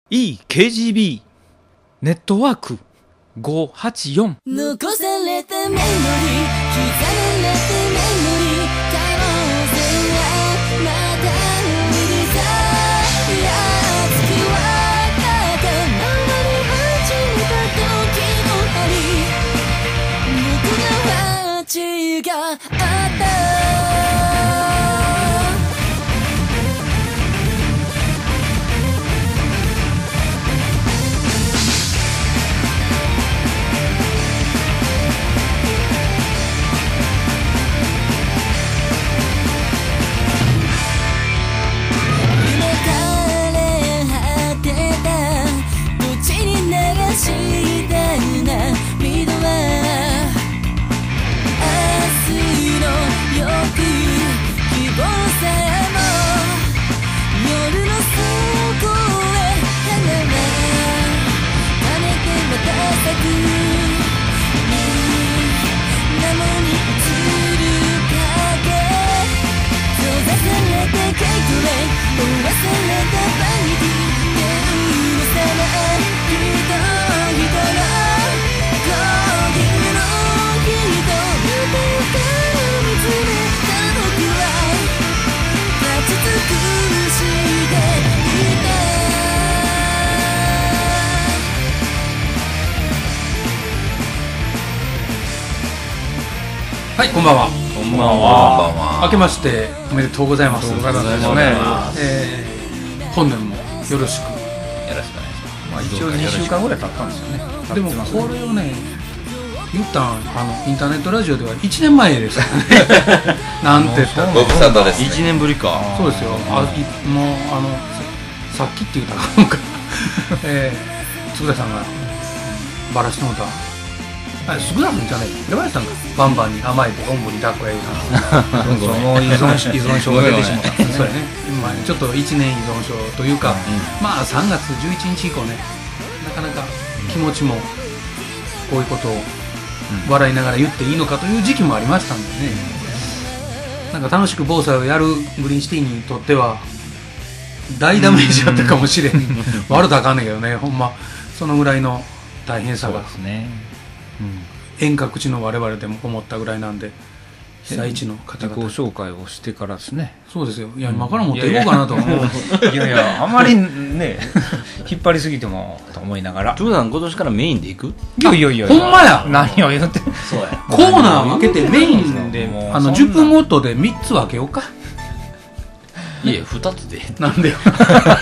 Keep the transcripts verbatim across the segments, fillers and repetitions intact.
イーケージービー ネットワークごーはちよん。 残されたメモリー、刻まれたメモリー、可能性はまだ無理さ。月はただ回り始めた時もあり、僕の街があった。 はい、こんばんは。 こんばんは。 明けましておめでとうございます。 おめでとうございます。 えー、本年もよろしく。 よろしくお願いします。 まあ一応にしゅうかんぐらい経ったんですよね。でもこれをね、言ったんあのインターネットラジオではいちねんまえですからね。なんて言ったら。 ご無沙汰です、ね。 いちねんぶりか。 そうですよ。あ、いもうあのさっきって言ったのか、えー、つぐださんがバラしてもらった。すぐださんじゃない平林さんがバンバンに甘えておんぶに抱っこや言うたもう依存依存症が出てしまったんですね。そうやね、まあ、ちょっといちねん依存症というか、うん、まあさんがつじゅういちにち以降ね、なかなか気持ちもこういうことを笑いながら言っていいのかという時期もありましたんでね、なんか楽しく防災をやるグリーンシティにとっては大ダメージだったかもしれん。悪とあかんねんけどね、ほんまそのぐらいの大変さがですね、うん、遠隔地の我々でも思ったぐらいなんで、被災地の方々 自己紹介をしてからですね。 そうですよ。いや、今から持っていこうかなと思う。 いやいや、あまりね引っ張りすぎてもと思いながら。 トゥーさん今年からメインでいく？ いやいやいや、 ほんまや。 何を言って。 そうや。 コーナー分けてメインであのじゅっぷんごとでみっつ分けようか。 いえ、ふたつで。 なんでよ。 頑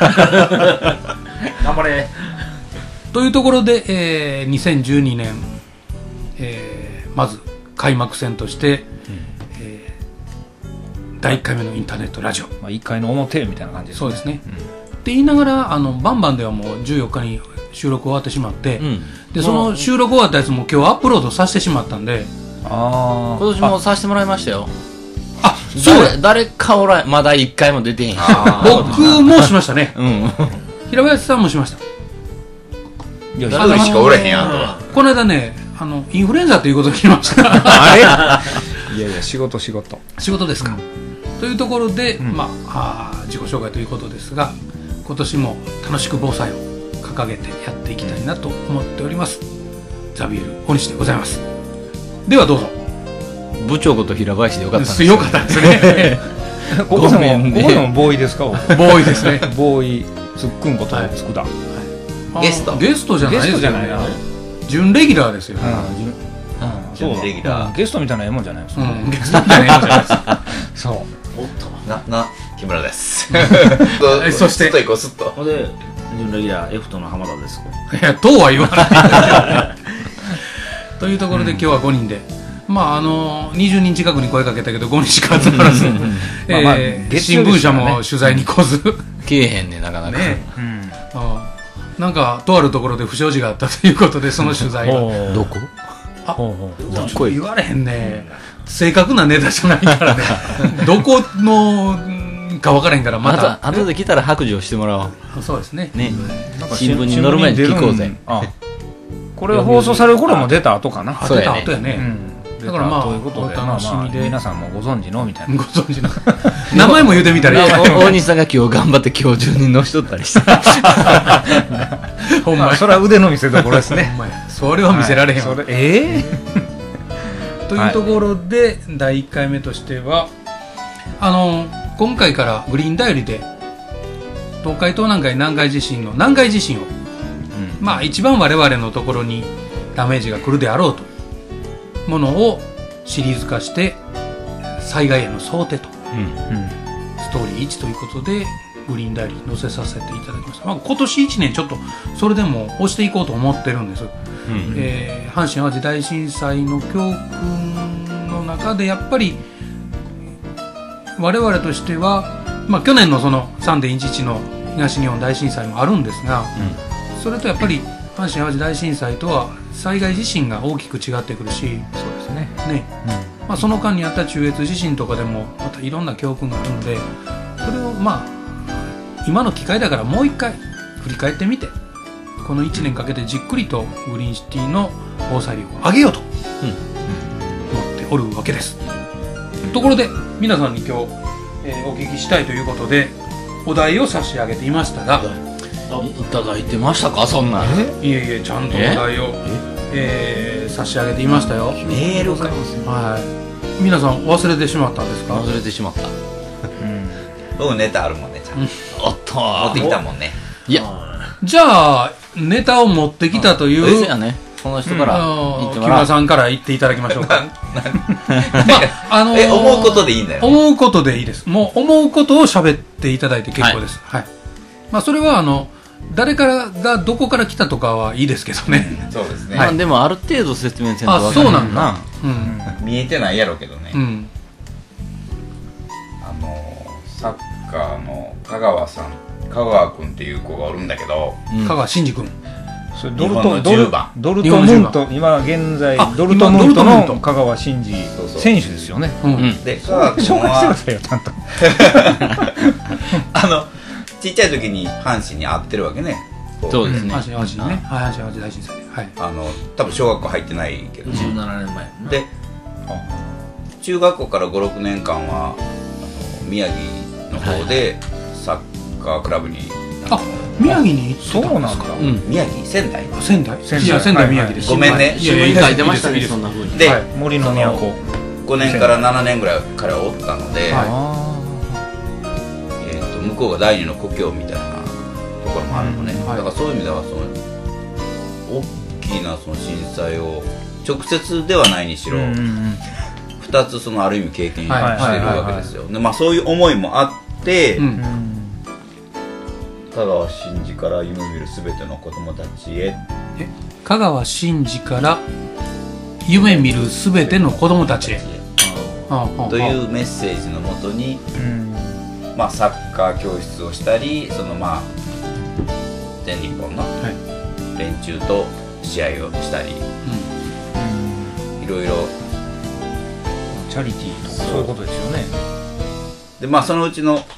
張れ。 というところで、えー、にせんじゅうにねん、えー、まず開幕戦として、うんえー、だいいっかいめのインターネットラジオ、 まあ、いっかいの表みたいな感じですね。 そうですね、うん、って言いながらあのバンバンではもうじゅうよっかに収録終わってしまって、うん、でその収録終わったやつも今日アップロードさせてしまったんで、 あ今年もさせてもらいましたよ。 あ、そうや、 誰かおらん、まだいっかいも出てへん。 僕もしましたね。 うん、 平林さんもしました。 いや、一人しかおれへんやんと。 この間ね、あのインフルエンザということを聞きました。 あれいやいや、仕事仕事仕事ですか、うん、というところで、うん、まあ、あ自己紹介ということですが、今年も楽しく防災を掲げてやっていきたいなと思っております。ザビエル大西でございます。ではどうぞ。 部長こと平林でよかったんですよかったですね。 ここでも、ね、ここでもボーイですか？ ボーイですね。 ボーイつっくんことつくだ、はいはい、ゲストゲストじゃないですよね。準レギュラーですよ、ね。 準レギュラー。 ゲストみたいなもんじゃないですか。 ゲストみたいなもんじゃないですか。 そう。 おっとなな木村です。 そしてすっといこうすっと。 ほんで準レギュラー F との浜田です。 いや、とは言わない。というところで今日はごにんで。まああのにじゅうにん近くに声かけたけどごにんしか集まらず、新聞社も取材に来ず、 来えへんね、なかなかね、 うん、あなんかとあるところで不祥事があったということで、その取材がどこあちょっと言われへんね、正確なネタじゃないからね。どこのか分からへんから、またあとで来たら白状してもらおう。 そうですね、 ね、新聞に載る前に聞こうぜ。 これ放送される頃も出た後かな。 出た後やね。 出だからまあたということで、 お楽しみでまあまあ皆さんもご存知のみたいな。 ご存知の名前も言うてみたらいいや大西さんが今日頑張って今日中に乗しとったりしてほんまやまあそれは腕の見せ所ですね。 ほんまやそれは見せられへんわ、 はいそれええというところで、だいいっかいめとしてはあの今回からグリーンダイヤルで東海東南海南海地震の南海地震を、まあ一番我々のところにダメージが来るであろうとものをシリーズ化して災害への想定とストーリーいちということでグリーンダイヤルに載せさせていただきました、まあ、今年いちねんちょっとそれでも押していこうと思ってるんです、 うんえー阪神・淡路大震災の教訓の中でやっぱり我々としては、まあ、去年のその さんてんいちいち の東日本大震災もあるんですが、それとやっぱり阪神・淡路大震災とは災害自身が大きく違ってくるし、 そうですね。 ねまあ、その間にあった中越地震とかでもまたいろんな教訓があるので、それをまあ今の機会だからもう一回振り返ってみて、このいちねんかけてじっくりとグリーンシティの防災力を上げようと思っておるわけです、ところで皆さんに今日、えーお聞きしたいということでお題を差し上げていましたが、 いただいてましたかそんなんいえいえちゃんとお題を、えー差し上げていましたよ。 メールかはい、皆さん忘れてしまったんですか？ 忘れてしまった僕ネタあるもんねちゃんとおっと持ってきたもんね。 いやじゃあネタを持ってきたという、 ですよねその人からあの言ってもらう木村さんから言っていただきましょうか。まああのーえ思うことでいいんだよね。 思うことでいいです。もう思うことを喋っていただいて結構です。はい。まあそれはあの誰からがどこから来たとかはいいですけどね。 そうですね、 まあでもある程度説明せんとあ、 分かそうなんらんなだ。うん。 見えてないやろうけどね、 うん。 あのサッカーの香川さん香川君っていう子がおるんだけど、 香川真司君。 それドル日本のトドルじゅうばんドルトムント今現在あドルトムント今ドルトムントの香川真司そうそう選手ですよね。 うん。 うんで香川君紹介してくだはさいよちゃんと。 あのちっちゃい時に阪神に会ってるわけね。こそうですね阪神淡路にね。はい、阪神淡路大震災で。はい。 あの多分小学校入ってないけど、 じゅうななねんまえで中学校からごろくねんかんはあの宮城の方でサッカークラブに、 あ、宮城に行ってたんですか？ そうなんだうん宮城仙台仙台？ 仙台いや、仙台宮城です。 ごめんねいやいやいいです新聞に書いてましたねいいですそんな風にで、 はい森の都。 ごねんからななねんぐらい彼はおったので、 はいあえー、と向こうが第二の故郷みたいなところもあるのね、 うんはいだからそういう意味ではその大きなその震災を直接ではないにしろ、 ーうんうんうんふたつそのある意味経験してるはいわけですよ、でまあ、そういう思いもあって、 うん香川真司から夢見るすべての子供たちへ香川真司から夢見るすべての子供たちへあああというメッセージのもとに、 うんまあ、サッカー教室をしたりそのまあ全日本のはい連中と試合をしたりいろいろチャリティーとかそういうことですよね。 でまあそのうちの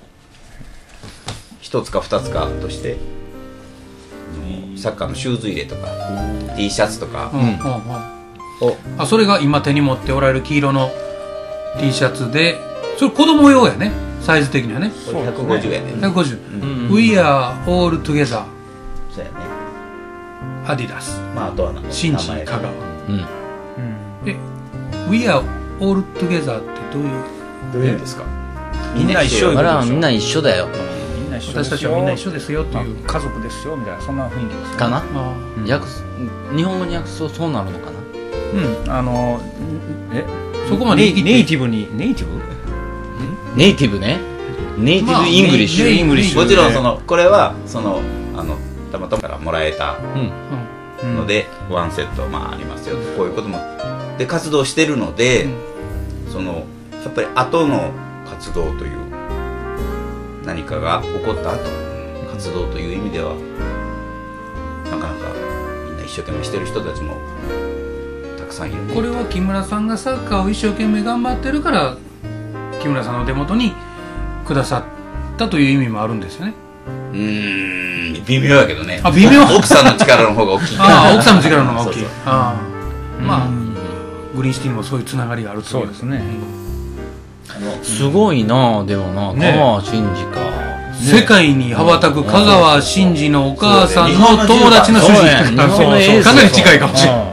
一つか二つかとしてサッカーのシューズ入れとか T シャツとかうんうんうんをあ、それが今手に持っておられる黄色の T シャツで、それ子供用やね、サイズ的にはね。 これひゃくごじゅうえんで、 ひゃくごじゅう、 うん We are all together そうやねアディダスまああとはな新地名前香川。 うんえ We are all together ってどういう？ どういうんですかみんな一緒あれはみんな一緒だよみんな一緒ですよ私たちはみんな一緒ですよっていう。 家族ですよみたいなそんな雰囲気ですよかなあうん訳す日本語に訳すとそうなるのかなうんあのえそこまで言い切ってネイネイティブにネイティブネイティブねネイティまあブイングリッシュネイイングリッシュもちろんそのこれはそのあのたまたまからもらえたうんので、ワンセットまあありますよこういうこともで活動してるので、そのやっぱり後の活動という何かが起こった後の活動という意味ではなかなかみんな一生懸命してる人たちもたくさんいるねこれは木村さんがサッカーを一生懸命頑張ってるから木村さんの手元にくださったという意味もあるんですよね。 うーん微妙やけどねあ、微妙。 奥さんの力の方が大きいからああ、奥さんの力の方が大きい。 そうそうああ、まあ、 グリーンシティにもそういうつながりがあるという。 そうですねすごいなでもな、 ね香川真司か、 世界に羽ばたく香川真司のお母さんの友達の主そうや人日本のエースかなり近いかもしれない。 ね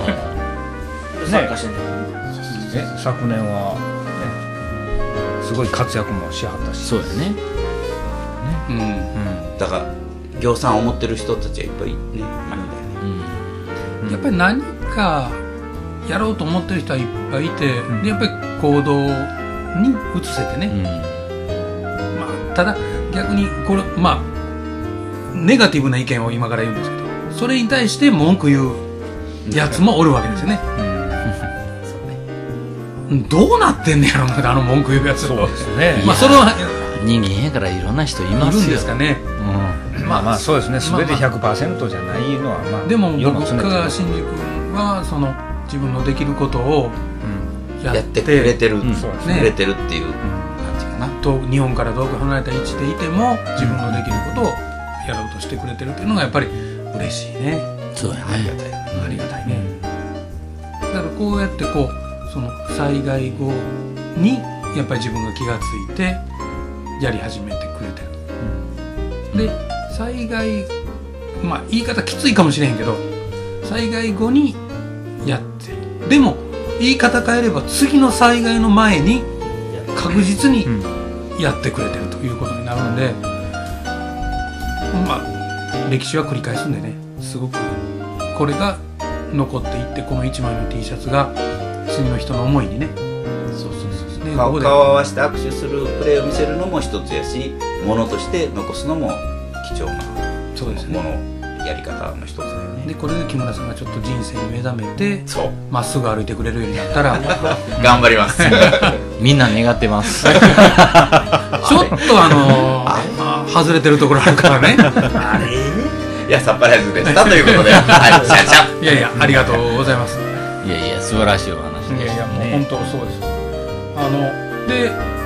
え昨年は、ね、すごい活躍もしはったしそうやね、 うんうんだから業産を持ってる人たちはいっぱいねいるんだよね。 うんやっぱり何かやろうと思ってる人はいっぱいいて、 んでやっぱり行動に移せてね、 うんまあ、ただ逆にこれまあネガティブな意見を今から言うんですけど、それに対して文句言うやつもおるわけですよね。どうなってんねやろなあの文句言うやつ。 そうですねまあそれは人間やからいろんな人いいるんますよですかね。 うんまあまあそうですねまあ全て ひゃくパーセント じゃないのはまあでも世の僕香常というか川真司君はその自分のできることをやっやっててくれてる、 うんそうですねくれてるっていう感じかな。 と日本から遠く離れた位置でいても自分のできることをやろうとしてくれてるっていうのがやっぱり嬉しいね。 そうやねありがたい。 ありがたいね。だからこうやってこうその災害後にやっぱり自分が気がついてやり始めてくれてる。で災害まあ言い方きついかもしれへんけど災害後にやってる。でも言い方変えれば次の災害の前に確実にやってくれてるということになるので、まあ歴史は繰り返すんでね、すごくこれが残っていって、このいちまいの T シャツが次の人の思いにね、 そうそうそうそう。 ね顔ここで顔を合わせて握手するプレーを見せるのも一つやし、ものとして残すのも貴重なそうですねものやり方の一つだよね。 でこれで木村さんがちょっと人生に目覚めてそうまっすぐ歩いてくれるようになったら頑張ります。 みんな願ってますちょっとあのー、外れてるところあるからね。 あれいやサプライズでしたということで、はい、シャンシャン。 いやいやありがとうございます。 いやいや素晴らしいお話でいやいやもうね本当そうです。あので